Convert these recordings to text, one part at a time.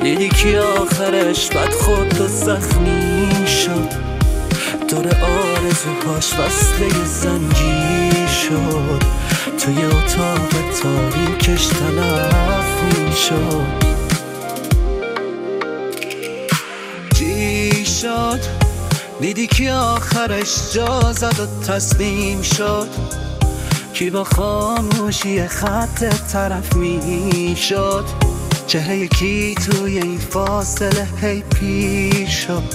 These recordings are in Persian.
دیدی که آخرش بد خورد و زخمی شد، دور آرزوهاش وصله زنجیر شد، توی اتاق تاریکش تلف می شد. چی شد؟ دیدی که آخرش جا زد و تسلیم شد، کی با خاموشی خط طرف می شد، چهره یکی توی این فاصله هی پیر شد.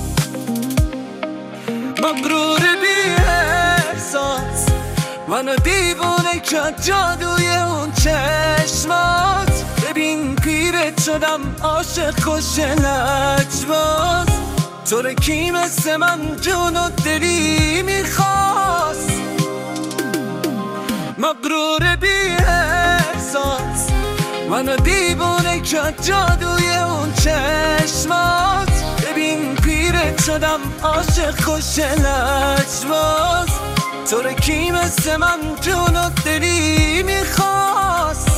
مغرور بی احساس منو دیوونه کرد جادوی اون چشمات، ببین پیرت شدم عاشق کش لجباز، طور کی مثل من جون و دلی میخواست. مغرور بی احساس منو دیوونه کرد جادوی اون چشمات، ببین پیرت شدم عاشق کش لجباز، طور کی مثل من جون و دلی میخواست.